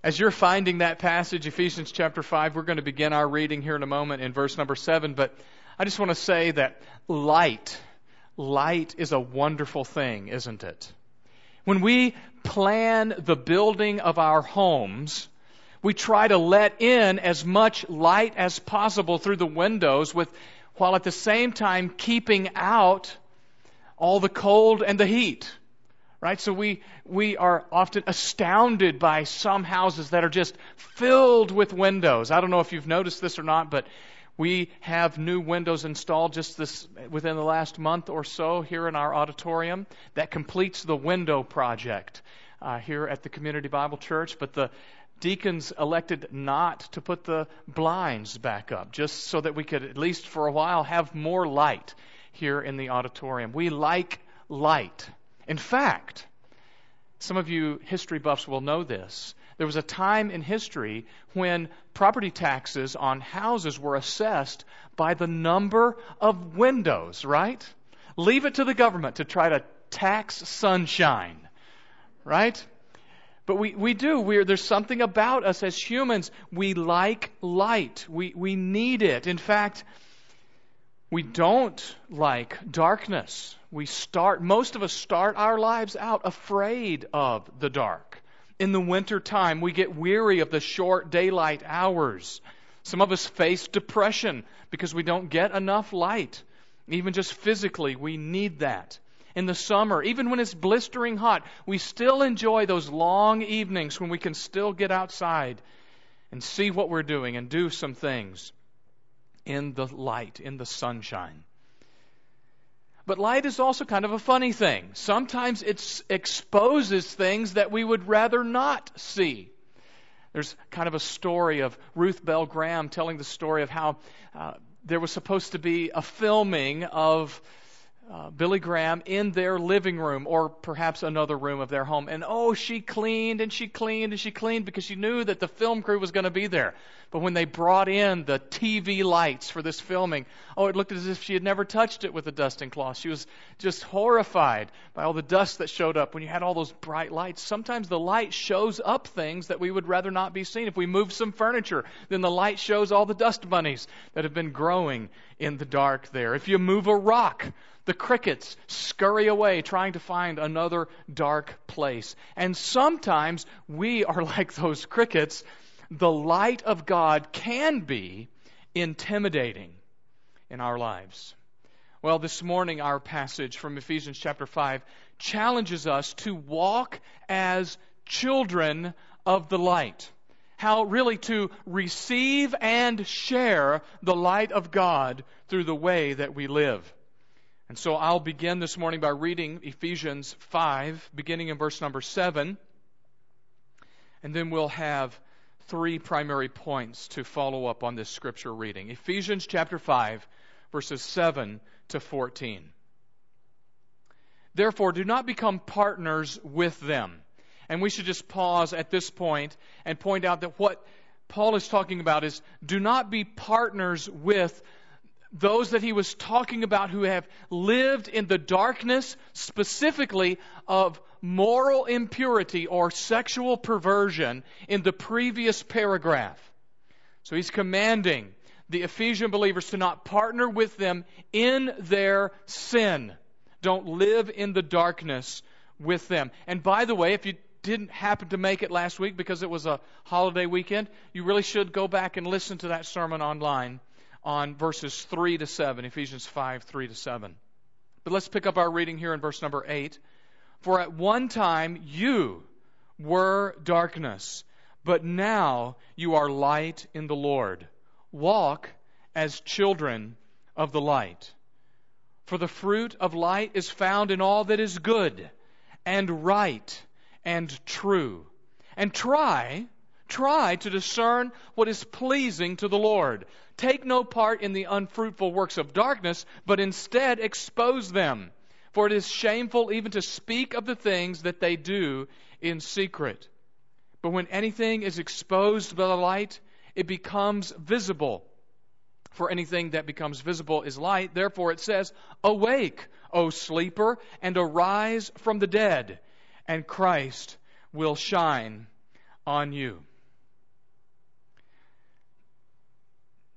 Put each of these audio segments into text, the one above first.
As you're finding that passage, Ephesians chapter 5, we're going to begin our reading here in a moment in verse number 7. But I just want to say that light is a wonderful thing, isn't it? When we plan the building of our homes, we try to let in as much light as possible through the windows, while at the same time keeping out all the cold and the heat. Right? So we are often astounded by some houses that are just filled with windows. I don't know if you've noticed this or not, but we have new windows installed just within the last month or so here in our auditorium. That completes the window project here at the Community Bible Church. But the deacons elected not to put the blinds back up, just so that we could, at least for a while, have more light here in the auditorium. We like light. In fact, some of you history buffs will know this. There was a time in history when property taxes on houses were assessed by the number of windows, right? Leave it to the government to try to tax sunshine, right? But we do. There's something about us as humans. We like light. We need it. In fact, we don't like darkness. Most of us start our lives out afraid of the dark. In the winter time, we get weary of the short daylight hours. Some of us face depression because we don't get enough light. Even just physically, we need that. In the summer, even when it's blistering hot, we still enjoy those long evenings when we can still get outside and see what we're doing and do some things in the light, in the sunshine. But light is also kind of a funny thing. Sometimes it exposes things that we would rather not see. There's kind of a story of Ruth Bell Graham telling the story of how there was supposed to be a filming of Billy Graham in their living room, or perhaps another room of their home. And she cleaned and she cleaned and she cleaned because she knew that the film crew was going to be there. But when they brought in the TV lights for this filming, it looked as if she had never touched it with a dusting cloth. She was just horrified by all the dust that showed up when you had all those bright lights. Sometimes the light shows up things that we would rather not be seen. If we move some furniture, then the light shows all the dust bunnies that have been growing in the dark there. If you move a rock, the crickets scurry away trying to find another dark place. And sometimes we are like those crickets. The light of God can be intimidating in our lives. Well, this morning our passage from Ephesians chapter 5 challenges us to walk as children of the light. How really to receive and share the light of God through the way that we live. And so I'll begin this morning by reading Ephesians 5, beginning in verse number 7. And then we'll have 3 primary points to follow up on this scripture reading. Ephesians chapter 5, verses 7 to 14. Therefore, do not become partners with them. And we should just pause at this point and point out that what Paul is talking about is do not be partners with those that he was talking about who have lived in the darkness, specifically of moral impurity or sexual perversion in the previous paragraph. So he's commanding the Ephesian believers to not partner with them in their sin. Don't live in the darkness with them. And by the way, if you didn't happen to make it last week because it was a holiday weekend, you really should go back and listen to that sermon online on verses 3 to 7, Ephesians 5, 3 to 7. But let's pick up our reading here in verse number 8. For at one time you were darkness, but now you are light in the Lord. Walk as children of the light. For the fruit of light is found in all that is good and right and true. And try to discern what is pleasing to the Lord. Take no part in the unfruitful works of darkness, but instead expose them. For it is shameful even to speak of the things that they do in secret. But when anything is exposed by the light, it becomes visible. For anything that becomes visible is light. Therefore it says, Awake, O sleeper, and arise from the dead, and Christ will shine on you.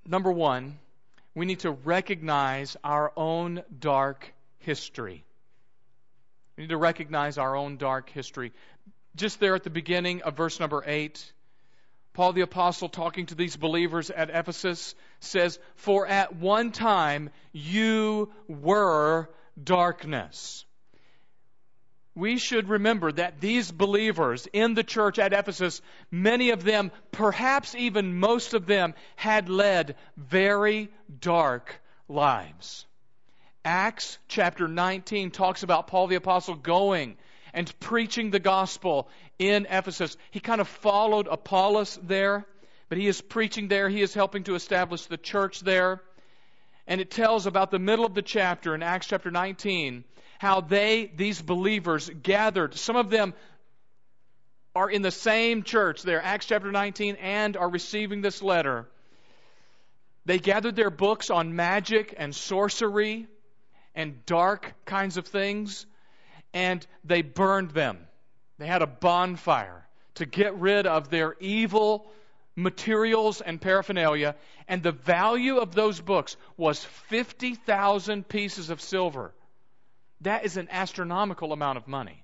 Number one, we need to recognize our own dark history. We need to recognize our own dark history. Just there at the beginning of verse number 8, Paul the Apostle, talking to these believers at Ephesus, says, "For at one time you were darkness." We should remember that these believers in the church at Ephesus, many of them, perhaps even most of them, had led very dark lives. Acts chapter 19 talks about Paul the Apostle going and preaching the gospel in Ephesus. He kind of followed Apollos there, but he is preaching there. He is helping to establish the church there. And it tells about the middle of the chapter in Acts chapter 19, how these believers gathered. Some of them are in the same church there, Acts chapter 19, and are receiving this letter. They gathered their books on magic and sorcery and dark kinds of things, and they burned them. They had a bonfire to get rid of their evil materials and paraphernalia, and the value of those books was 50,000 pieces of silver. That is an astronomical amount of money.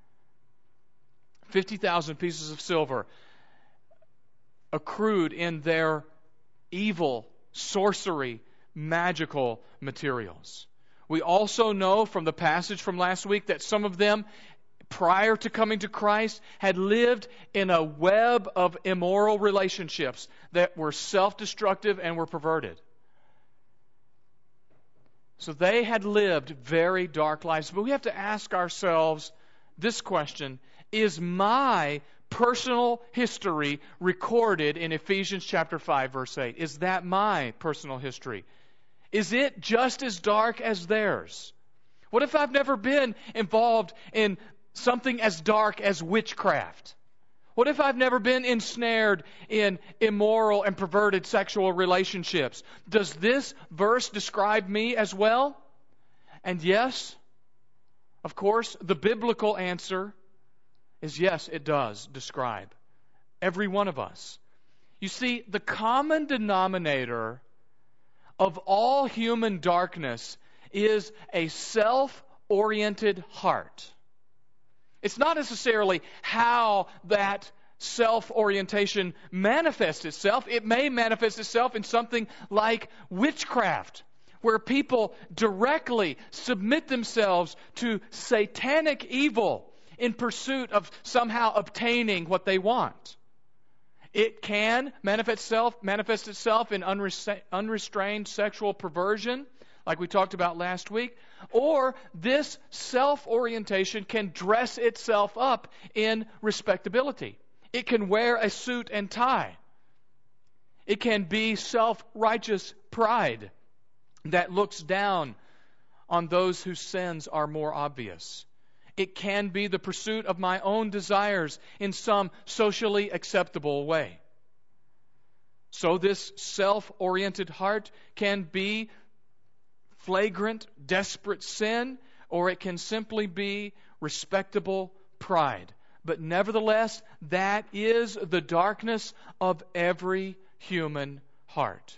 50,000 pieces of silver accrued in their evil, sorcery, magical materials. We also know from the passage from last week that some of them, prior to coming to Christ, had lived in a web of immoral relationships that were self-destructive and were perverted. So they had lived very dark lives. But we have to ask ourselves this question: is my personal history recorded in Ephesians chapter 5, verse 8? Is that my personal history? Is it just as dark as theirs? What if I've never been involved in something as dark as witchcraft? What if I've never been ensnared in immoral and perverted sexual relationships? Does this verse describe me as well? And yes, of course, the biblical answer is yes, it does describe every one of us. You see, the common denominator of all human darkness is a self-oriented heart. It's not necessarily how that self-orientation manifests itself. It may manifest itself in something like witchcraft, where people directly submit themselves to satanic evil in pursuit of somehow obtaining what they want. It can manifest itself in unrestrained sexual perversion, like we talked about last week, or this self-orientation can dress itself up in respectability. It can wear a suit and tie. It can be self-righteous pride that looks down on those whose sins are more obvious. It can be the pursuit of my own desires in some socially acceptable way. So this self-oriented heart can be flagrant, desperate sin, or it can simply be respectable pride. But nevertheless, that is the darkness of every human heart.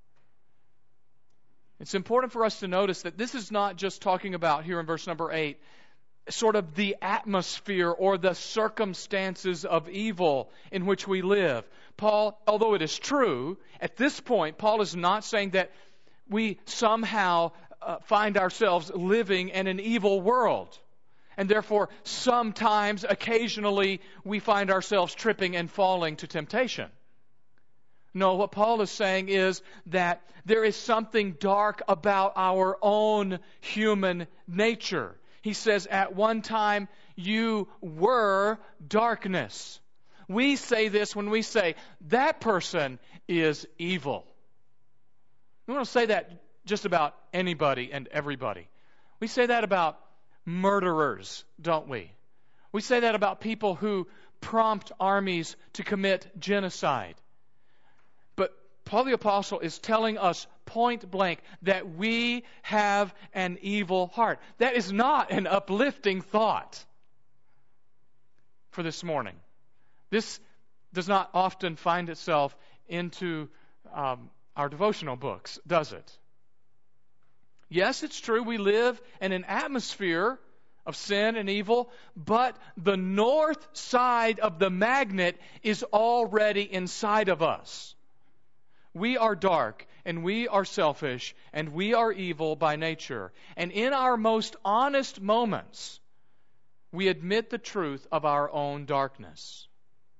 It's important for us to notice that this is not just talking about, here in verse number 8, sort of the atmosphere or the circumstances of evil in which we live. Paul, although it is true, at this point, Paul is not saying that we somehow find ourselves living in an evil world. And therefore, sometimes, occasionally, we find ourselves tripping and falling to temptation. No, what Paul is saying is that there is something dark about our own human nature. He says, at one time, you were darkness. We say this when we say, that person is evil. We want to say that just about anybody and everybody. We say that about murderers, don't we? We say that about people who prompt armies to commit genocide. But Paul the Apostle is telling us point blank that we have an evil heart. That is not an uplifting thought for this morning. This does not often find itself into our devotional books, does it? Yes, it's true, we live in an atmosphere of sin and evil, but the north side of the magnet is already inside of us. We are dark, and we are selfish, and we are evil by nature. And in our most honest moments, we admit the truth of our own darkness.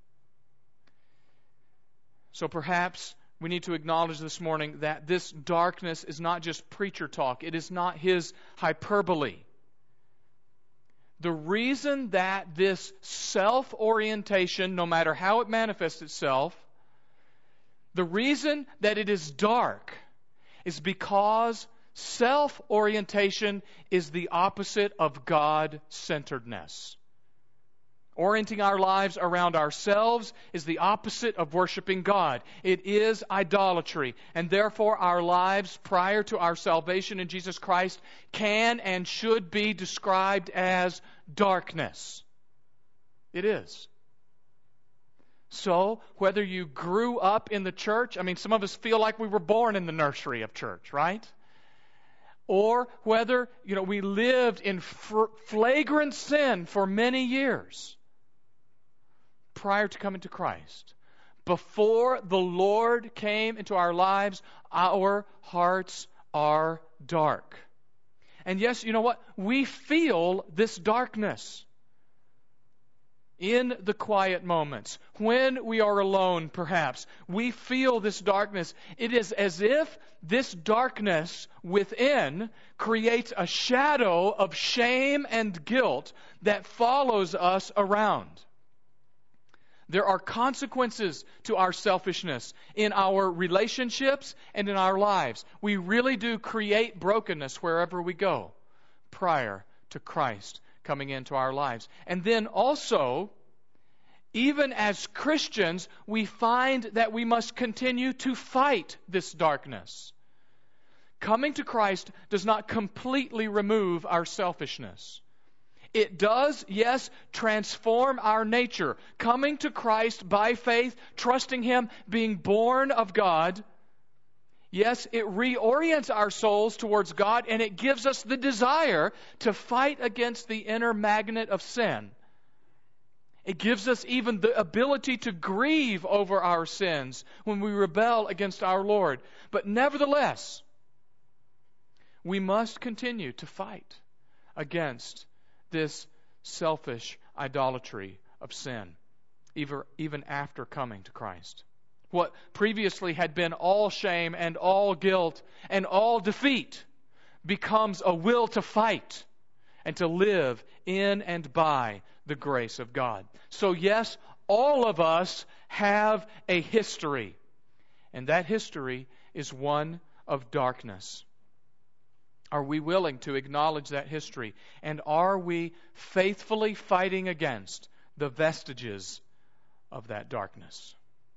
So perhaps we need to acknowledge this morning that this darkness is not just preacher talk. It is not his hyperbole. The reason that this self-orientation, no matter how it manifests itself, the reason that it is dark is because self-orientation is the opposite of God-centeredness. Orienting our lives around ourselves is the opposite of worshiping God. It is idolatry. And therefore our lives prior to our salvation in Jesus Christ can and should be described as darkness. It is. So, whether you grew up in the church, some of us feel like we were born in the nursery of church, right? Or whether, we lived in flagrant sin for many years prior to coming to Christ. Before the Lord came into our lives, our hearts are dark. And yes, you know what? We feel this darkness in the quiet moments. When we are alone, perhaps, we feel this darkness. It is as if this darkness within creates a shadow of shame and guilt that follows us around. There are consequences to our selfishness in our relationships and in our lives. We really do create brokenness wherever we go prior to Christ coming into our lives. And then also, even as Christians, we find that we must continue to fight this darkness. Coming to Christ does not completely remove our selfishness. It does, yes, transform our nature. Coming to Christ by faith, trusting Him, being born of God, yes, it reorients our souls towards God, and it gives us the desire to fight against the inner magnet of sin. It gives us even the ability to grieve over our sins when we rebel against our Lord. But nevertheless, we must continue to fight against this selfish idolatry of sin, even after coming to Christ. What previously had been all shame and all guilt and all defeat becomes a will to fight and to live in and by the grace of God. So yes, all of us have a history, and that history is one of darkness. Are we willing to acknowledge that history? And are we faithfully fighting against the vestiges of that darkness?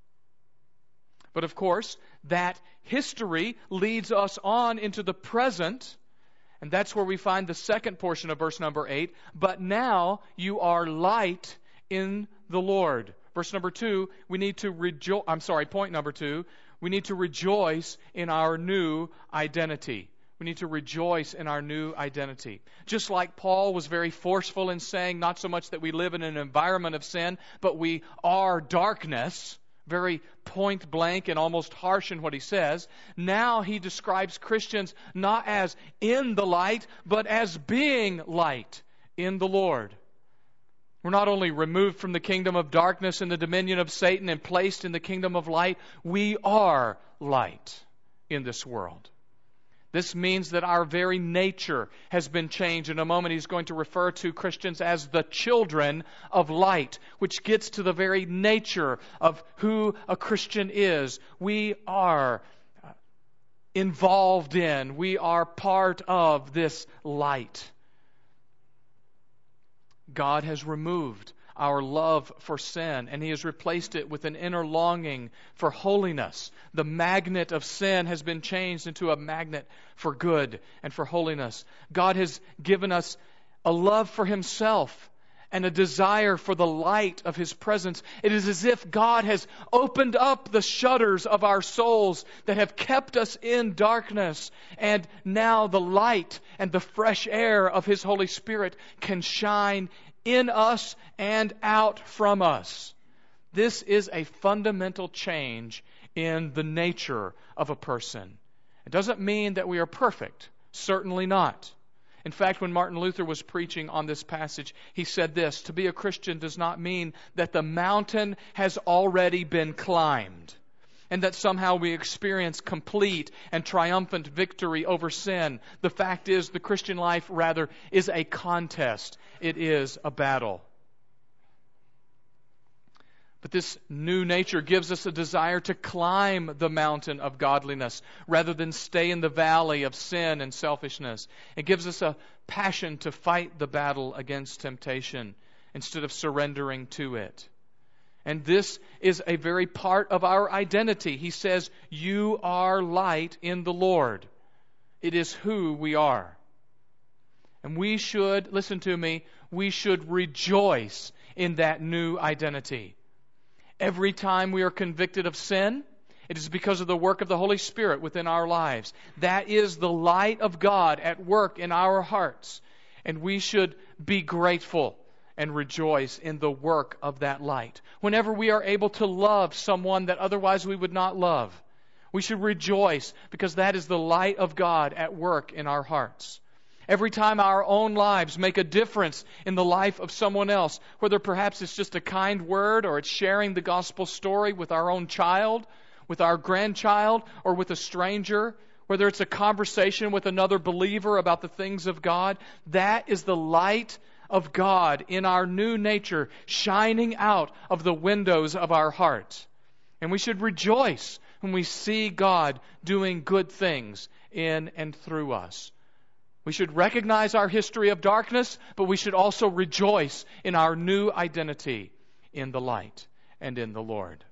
But of course, that history leads us on into the present, and that's where we find the second portion of verse number 8. But now you are light in the Lord. Verse number 2, we need to point number 2, we need to rejoice in our new identity. We need to rejoice in our new identity. Just like Paul was very forceful in saying, not so much that we live in an environment of sin, but we are darkness, very point blank and almost harsh in what he says. Now he describes Christians not as in the light, but as being light in the Lord. We're not only removed from the kingdom of darkness and the dominion of Satan and placed in the kingdom of light, we are light in this world. This means that our very nature has been changed. In a moment, he's going to refer to Christians as the children of light, which gets to the very nature of who a Christian is. We are involved in, we are part of this light. God has removed our love for sin, and He has replaced it with an inner longing for holiness. The magnet of sin has been changed into a magnet for good and for holiness. God has given us a love for Himself and a desire for the light of His presence. It is as if God has opened up the shutters of our souls that have kept us in darkness, and now the light and the fresh air of His Holy Spirit can shine in us and out from us. This is a fundamental change in the nature of a person. It doesn't mean that we are perfect. Certainly not. In fact, when Martin Luther was preaching on this passage, he said this: to be a Christian does not mean that the mountain has already been climbed, and that somehow we experience complete and triumphant victory over sin. The fact is, the Christian life, rather, is a contest. It is a battle. But this new nature gives us a desire to climb the mountain of godliness rather than stay in the valley of sin and selfishness. It gives us a passion to fight the battle against temptation instead of surrendering to it. And this is a very part of our identity. He says, "You are light in the Lord." It is who we are. And we should, listen to me, we should rejoice in that new identity. Every time we are convicted of sin, it is because of the work of the Holy Spirit within our lives. That is the light of God at work in our hearts. And we should be grateful and rejoice in the work of that light. Whenever we are able to love someone that otherwise we would not love, we should rejoice because that is the light of God at work in our hearts. Every time our own lives make a difference in the life of someone else, whether perhaps it's just a kind word or it's sharing the gospel story with our own child, with our grandchild, or with a stranger, whether it's a conversation with another believer about the things of God, that is the light of God in our new nature shining out of the windows of our heart. And we should rejoice when we see God doing good things in and through us. We should recognize our history of darkness, but we should also rejoice in our new identity in the light and in the Lord.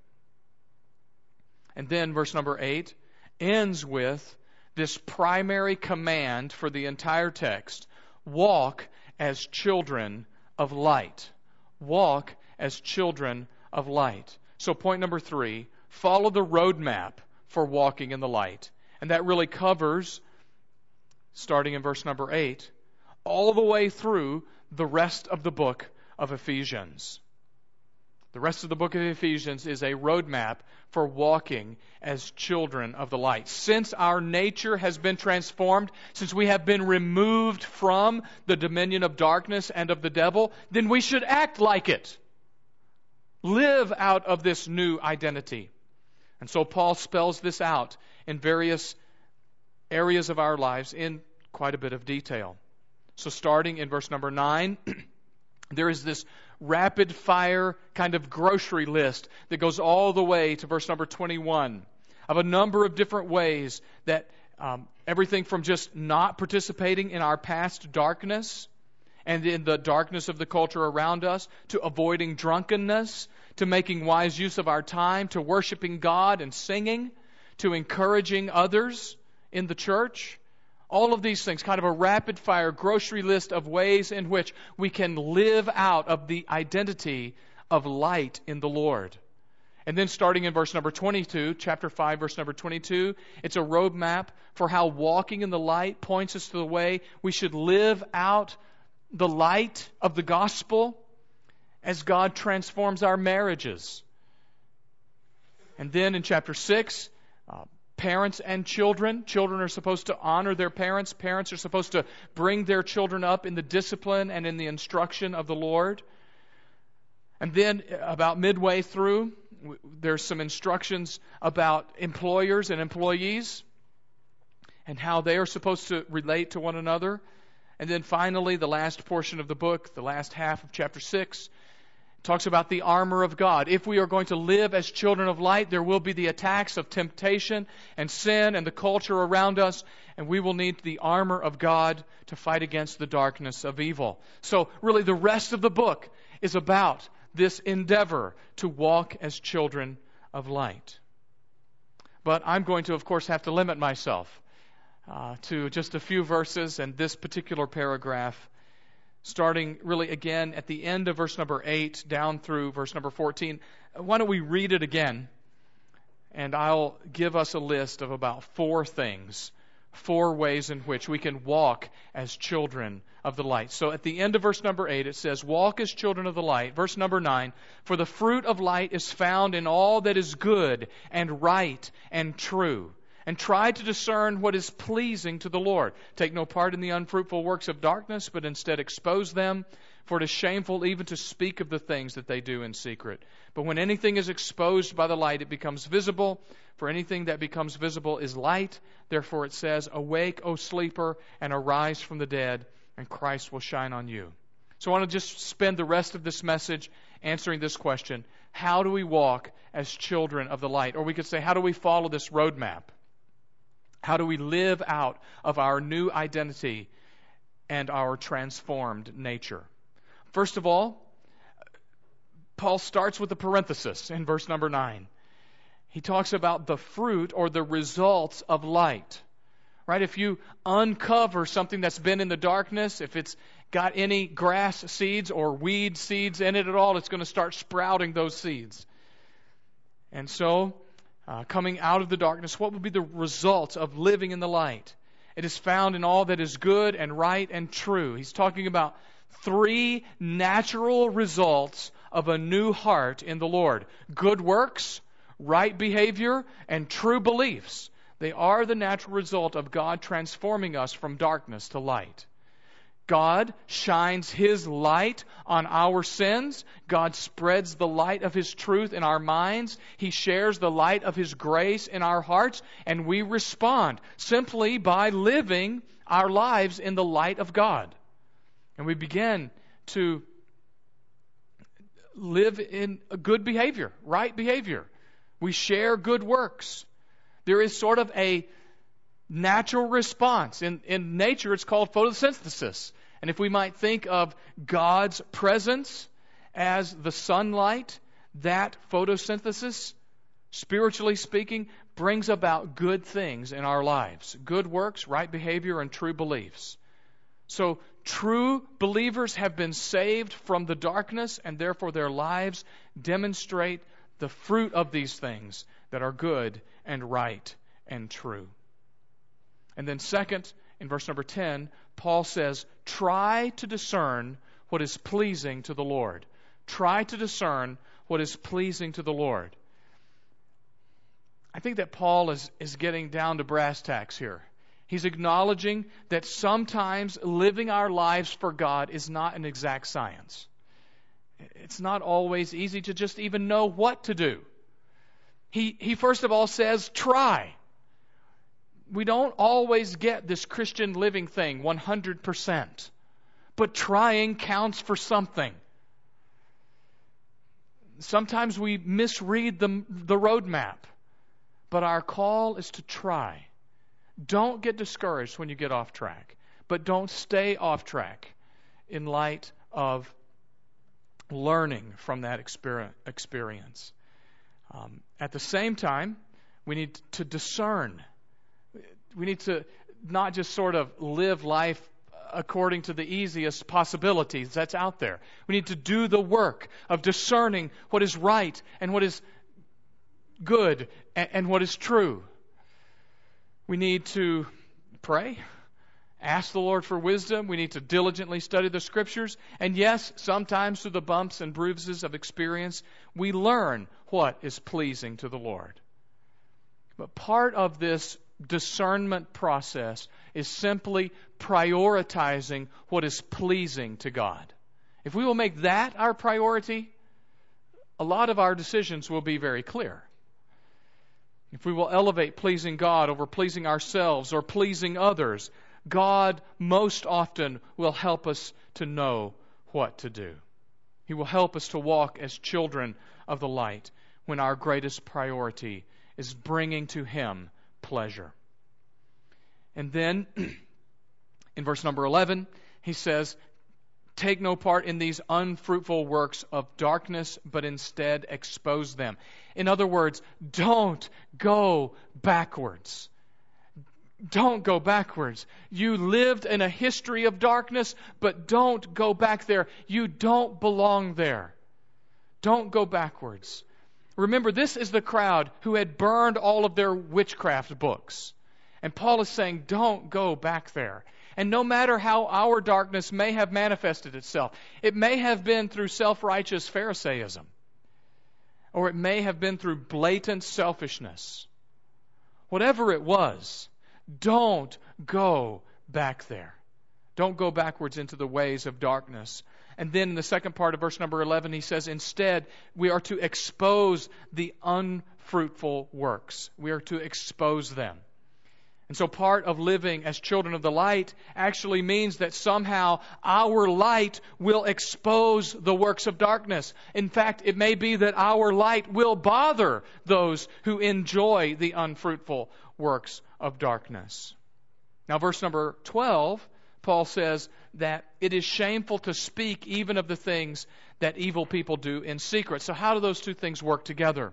And then verse number 8 ends with this primary command for the entire text: walk as children of light. Walk as children of light. So point number 3, follow the roadmap for walking in the light. And that really covers, starting in verse number 8, all the way through the rest of the book of Ephesians. The rest of the book of Ephesians is a roadmap for walking as children of the light. Since our nature has been transformed, since we have been removed from the dominion of darkness and of the devil, then we should act like it. Live out of this new identity. And so Paul spells this out in various areas of our lives in quite a bit of detail. So starting in verse number 9, there is this rapid fire kind of grocery list that goes all the way to verse number 21 of a number of different ways that everything from just not participating in our past darkness and in the darkness of the culture around us, to avoiding drunkenness, to making wise use of our time, to worshiping God and singing, to encouraging others in the church. All of these things, kind of a rapid-fire grocery list of ways in which we can live out of the identity of light in the Lord. And then starting in verse number 22, chapter 5, verse number 22, it's a roadmap for how walking in the light points us to the way we should live out the light of the gospel as God transforms our marriages. And then in chapter 6, parents and children. Children are supposed to honor their parents. Parents are supposed to bring their children up in the discipline and in the instruction of the Lord. And then about midway through, there's some instructions about employers and employees and how they are supposed to relate to one another. And then finally, the last portion of the book, the last half of chapter 6, talks about the armor of God. If we are going to live as children of light, there will be the attacks of temptation and sin and the culture around us, and we will need the armor of God to fight against the darkness of evil. So really the rest of the book is about this endeavor to walk as children of light. But I'm going to, of course, have to limit myself to just a few verses and this particular paragraph. starting really again at the end of verse number 8 down through verse number 14. Why don't we read it again? And I'll give us a list of about 4 things, 4 ways in which we can walk as children of the light. So at the end of verse number 8, it says, walk as children of the light. Verse number 9, for the fruit of light is found in all that is good and right and true. And try to discern what is pleasing to the Lord. Take no part in the unfruitful works of darkness, but instead expose them. For it is shameful even to speak of the things that they do in secret. But when anything is exposed by the light, it becomes visible. For anything that becomes visible is light. Therefore it says, awake, O sleeper, and arise from the dead, and Christ will shine on you. So I want to just spend the rest of this message answering this question. How do we walk as children of the light? Or we could say, how do we follow this roadmap? How do we live out of our new identity and our transformed nature? First of all, Paul starts with a parenthesis in verse number 9. He talks about the fruit or the results of light. Right? If you uncover something that's been in the darkness, if it's got any grass seeds or weed seeds in it at all, it's going to start sprouting those seeds. And so, coming out of the darkness, what would be the result of living in the light? It is found in all that is good and right and true. He's talking about 3 natural results of a new heart in the Lord. Good works, right behavior, and true beliefs. They are the natural result of God transforming us from darkness to light. God shines His light on our sins. God spreads the light of His truth in our minds. He shares the light of His grace in our hearts, and we respond simply by living our lives in the light of God. And we begin to live in a good behavior, right behavior. We share good works. There is sort of a natural response. In nature, it's called photosynthesis. And if we might think of God's presence as the sunlight, that photosynthesis, spiritually speaking, brings about good things in our lives. Good works, right behavior, and true beliefs. So true believers have been saved from the darkness, and therefore their lives demonstrate the fruit of these things that are good and right and true. And then second, in verse number 10, Paul says, try to discern what is pleasing to the Lord. Try to discern what is pleasing to the Lord. I think that Paul is getting down to brass tacks here. He's acknowledging that sometimes living our lives for God is not an exact science. It's not always easy to just even know what to do. He first of all says, try. We don't always get this Christian living thing 100%. But trying counts for something. Sometimes we misread the roadmap. But our call is to try. Don't get discouraged when you get off track. But don't stay off track in light of learning from that experience. At the same time, we need to discern. We need to not just sort of live life according to the easiest possibilities that's out there. We need to do the work of discerning what is right and what is good and what is true. We need to pray, ask the Lord for wisdom. We need to diligently study the Scriptures. And yes, sometimes through the bumps and bruises of experience, we learn what is pleasing to the Lord. But part of this discernment process is simply prioritizing what is pleasing to God. If we will make that our priority, a lot of our decisions will be very clear. If we will elevate pleasing God over pleasing ourselves or pleasing others, God most often will help us to know what to do. He will help us to walk as children of the light when our greatest priority is bringing to Him pleasure. And then, in verse number 11, he says, take no part in these unfruitful works of darkness, but instead expose them. In other words, don't go backwards. Don't go backwards. You lived in a history of darkness, but don't go back there. You don't belong there. Don't go backwards. Remember, this is the crowd who had burned all of their witchcraft books. And Paul is saying, don't go back there. And no matter how our darkness may have manifested itself, it may have been through self-righteous Pharisaism, or it may have been through blatant selfishness. Whatever it was, don't go back there. Don't go backwards into the ways of darkness. And then in the second part of verse number 11, he says, instead, we are to expose the unfruitful works. We are to expose them. And so part of living as children of the light actually means that somehow our light will expose the works of darkness. In fact, it may be that our light will bother those who enjoy the unfruitful works of darkness. Now, verse number 12, Paul says that it is shameful to speak even of the things that evil people do in secret. So how do those two things work together?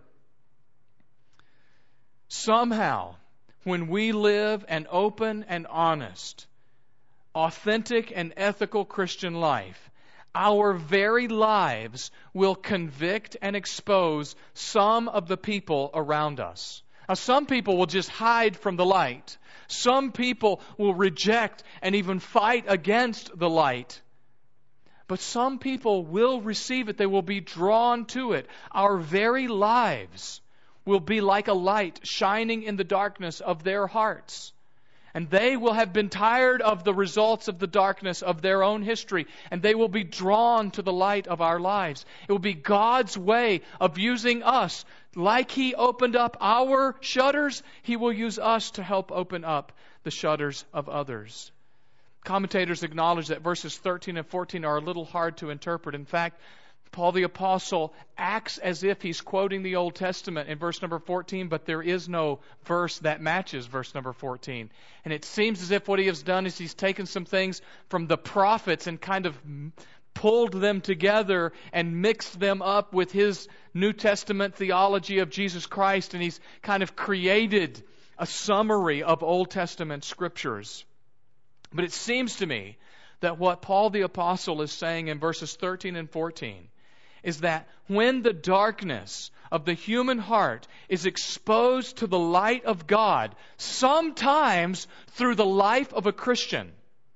Somehow, when we live an open and honest, authentic and ethical Christian life, our very lives will convict and expose some of the people around us. Now, some people will just hide from the light. Some people will reject and even fight against the light. But some people will receive it. They will be drawn to it. Our very lives will be like a light shining in the darkness of their hearts. And they will have been tired of the results of the darkness of their own history, and they will be drawn to the light of our lives. It will be God's way of using us. Like He opened up our shutters, He will use us to help open up the shutters of others. Commentators acknowledge that verses 13 and 14 are a little hard to interpret. In fact, Paul the Apostle acts as if he's quoting the Old Testament in verse number 14, but there is no verse that matches verse number 14. And it seems as if what he has done is he's taken some things from the prophets and kind of pulled them together and mixed them up with his New Testament theology of Jesus Christ, and he's kind of created a summary of Old Testament scriptures. But it seems to me that what Paul the Apostle is saying in verses 13 and 14 is that when the darkness of the human heart is exposed to the light of God, sometimes through the life of a Christian,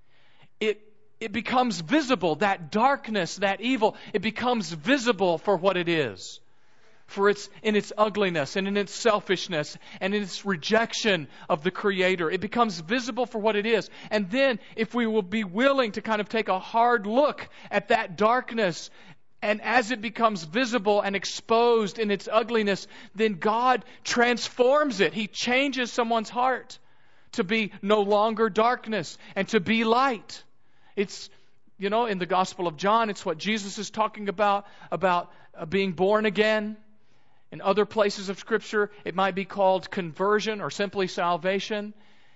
it becomes visible. That darkness, that evil, it becomes visible for what it is. For it's in its ugliness and in its selfishness and in its rejection of the Creator. It becomes visible for what it is. And then if we will be willing to kind of take a hard look at that darkness, and as it becomes visible and exposed in its ugliness, then God transforms it. He changes someone's heart to be no longer darkness and to be light. It's, in the Gospel of John, it's what Jesus is talking about being born again. In other places of Scripture, it might be called conversion or simply salvation.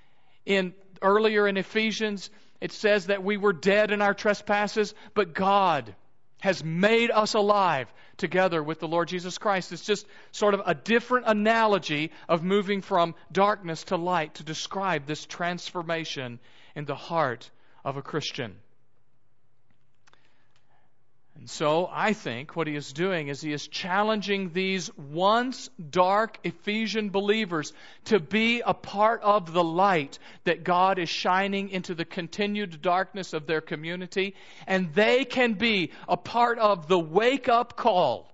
Earlier in Ephesians, it says that we were dead in our trespasses, but God has made us alive together with the Lord Jesus Christ. It's just sort of a different analogy of moving from darkness to light to describe this transformation in the heart of a Christian. And so I think what he is doing is he is challenging these once dark Ephesian believers to be a part of the light that God is shining into the continued darkness of their community, and they can be a part of the wake-up call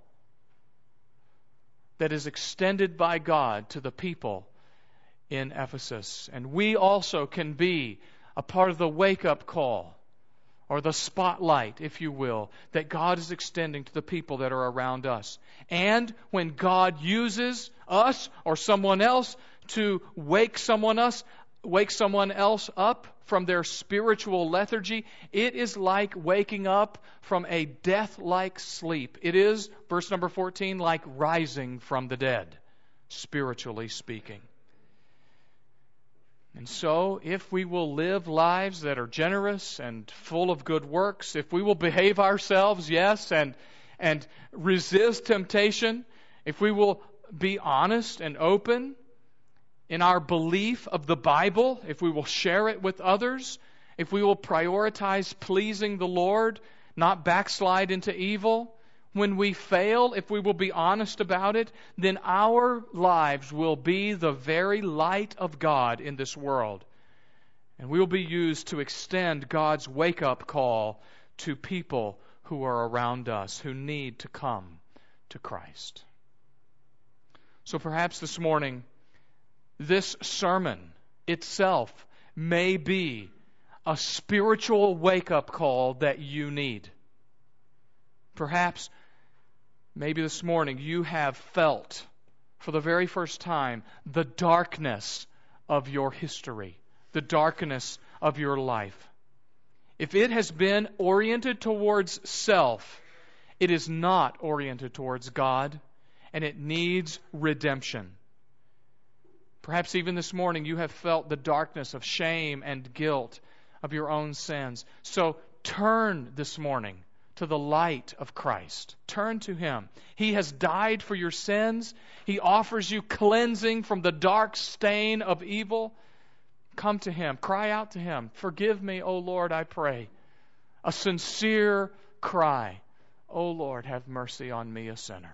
that is extended by God to the people in Ephesus. And we also can be a part of the wake-up call, or the spotlight, if you will, that God is extending to the people that are around us. And when God uses us or someone else to wake someone else up from their spiritual lethargy, it is like waking up from a death-like sleep. It is, verse number 14, like rising from the dead, spiritually speaking. And so, if we will live lives that are generous and full of good works, if we will behave ourselves, yes, and resist temptation, if we will be honest and open, in our belief of the Bible, if we will share it with others, if we will prioritize pleasing the Lord, not backslide into evil, when we fail, if we will be honest about it, then our lives will be the very light of God in this world. And we will be used to extend God's wake-up call to people who are around us, who need to come to Christ. So perhaps this morning, this sermon itself may be a spiritual wake-up call that you need. Perhaps, maybe this morning, you have felt for the very first time the darkness of your history, the darkness of your life. If it has been oriented towards self, it is not oriented towards God, and it needs redemption. Perhaps even this morning you have felt the darkness of shame and guilt of your own sins. So turn this morning to the light of Christ. Turn to Him. He has died for your sins. He offers you cleansing from the dark stain of evil. Come to Him. Cry out to Him. Forgive me, O Lord, I pray. A sincere cry. O Lord, have mercy on me, a sinner.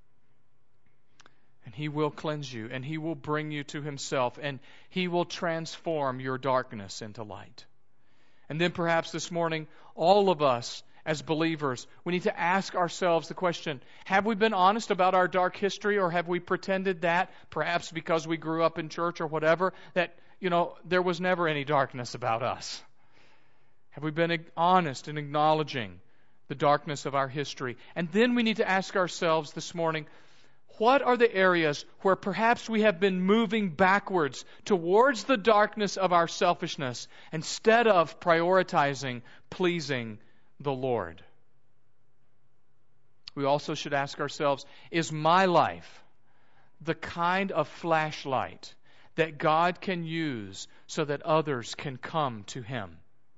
And He will cleanse you, and He will bring you to Himself, and He will transform your darkness into light. And then perhaps this morning, all of us as believers, we need to ask ourselves the question, have we been honest about our dark history, or have we pretended that, perhaps because we grew up in church or whatever, that, there was never any darkness about us? Have we been honest in acknowledging the darkness of our history? And then we need to ask ourselves this morning, what are the areas where perhaps we have been moving backwards towards the darkness of our selfishness instead of prioritizing pleasing the Lord? We also should ask ourselves, is my life the kind of flashlight that God can use so that others can come to Him?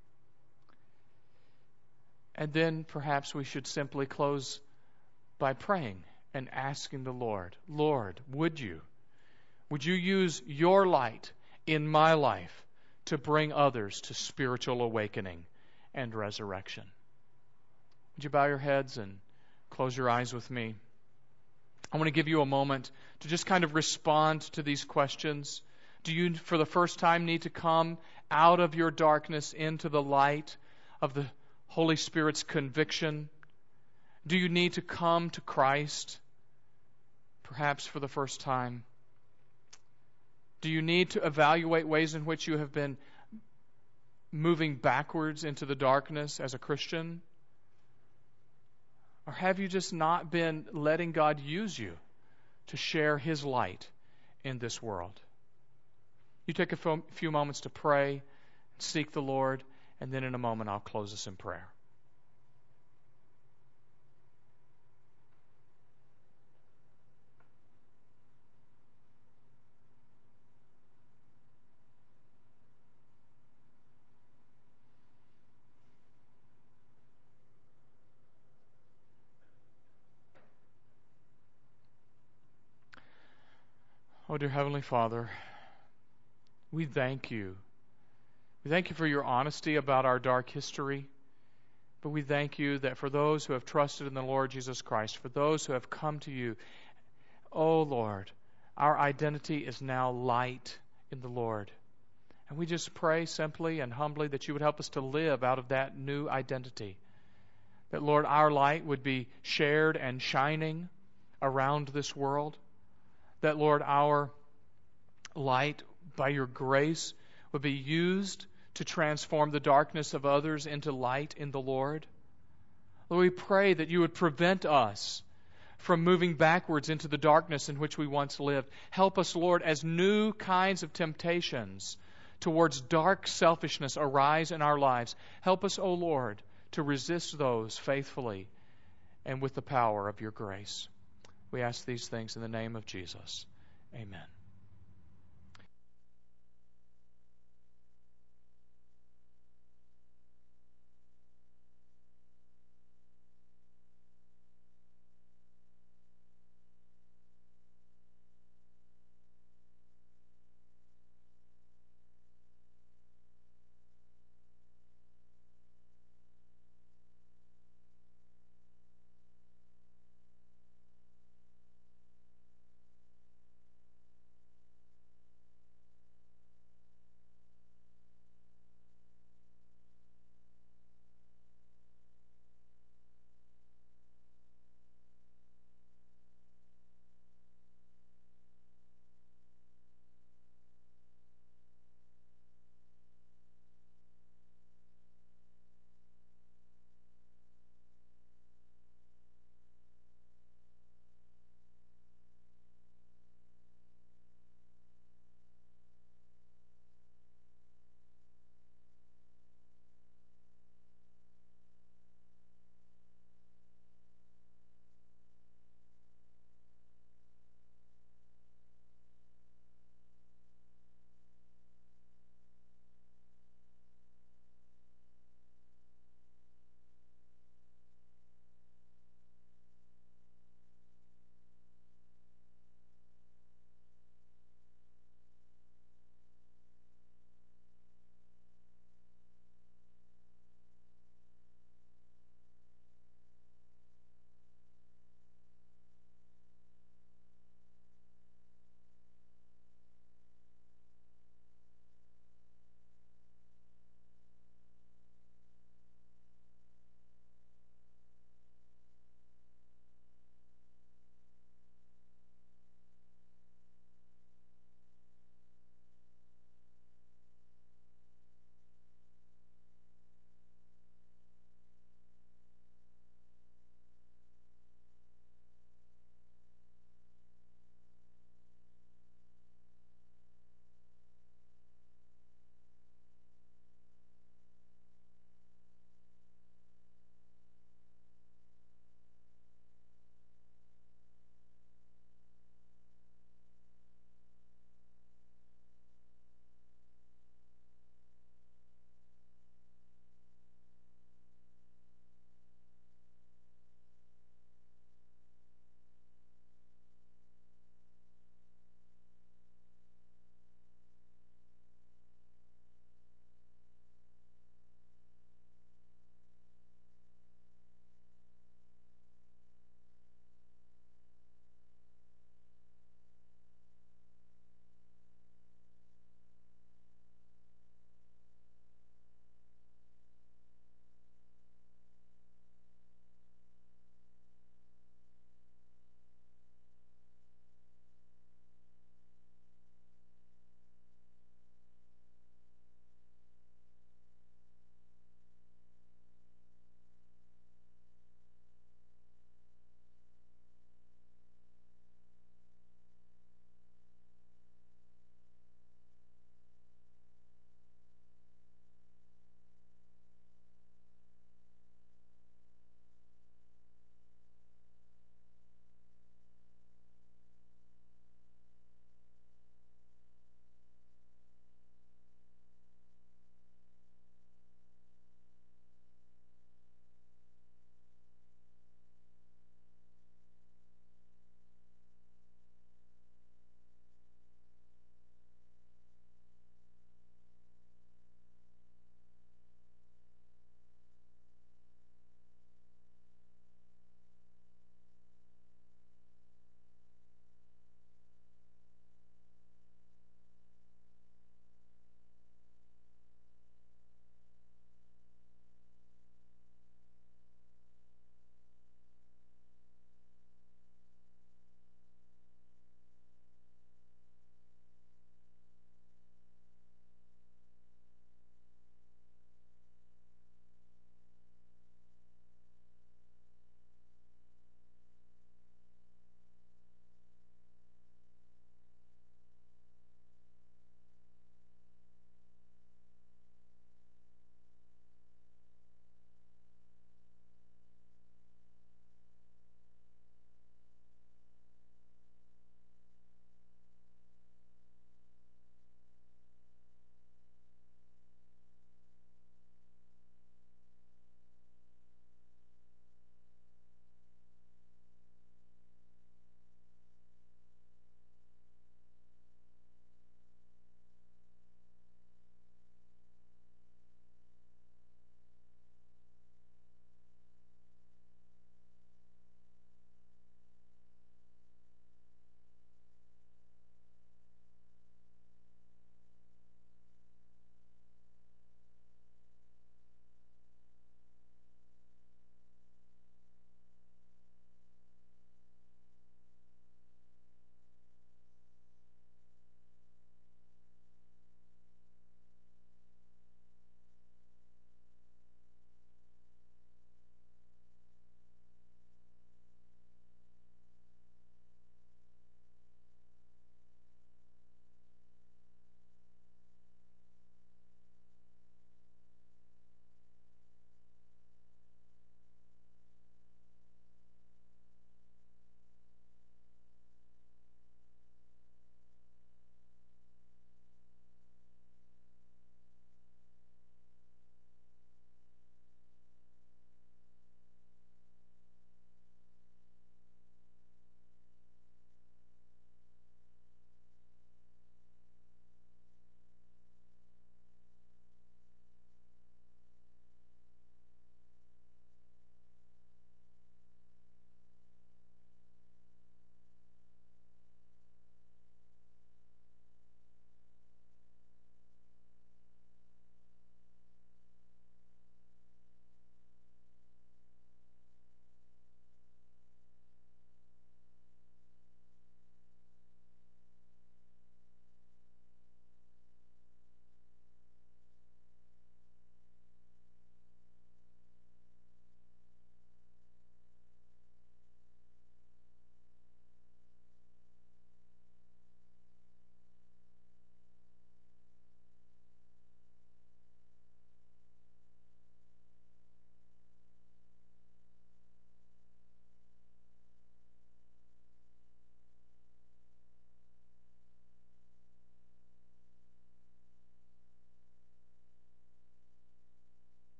And then perhaps we should simply close by praying and asking the Lord, Lord, would you use your light in my life to bring others to spiritual awakening and resurrection? Would you bow your heads and close your eyes with me? I want to give you a moment to just kind of respond to these questions. Do you, for the first time, need to come out of your darkness into the light of the Holy Spirit's conviction? Do you need to come to Christ, perhaps for the first time? Do you need to evaluate ways in which you have been moving backwards into the darkness as a Christian? Or have you just not been letting God use you to share His light in this world? You take a few moments to pray, seek the Lord, and then in a moment I'll close us in prayer. Oh, dear Heavenly Father, we thank you. We thank you for your honesty about our dark history. But we thank you that for those who have trusted in the Lord Jesus Christ, for those who have come to you, oh Lord, our identity is now light in the Lord. And we just pray simply and humbly that you would help us to live out of that new identity. That, Lord, our light would be shared and shining around this world. That, Lord, our light, by your grace, would be used to transform the darkness of others into light in the Lord. Lord, we pray that you would prevent us from moving backwards into the darkness in which we once lived. Help us, Lord, as new kinds of temptations towards dark selfishness arise in our lives. Help us, O Lord, to resist those faithfully and with the power of your grace. We ask these things in the name of Jesus. Amen.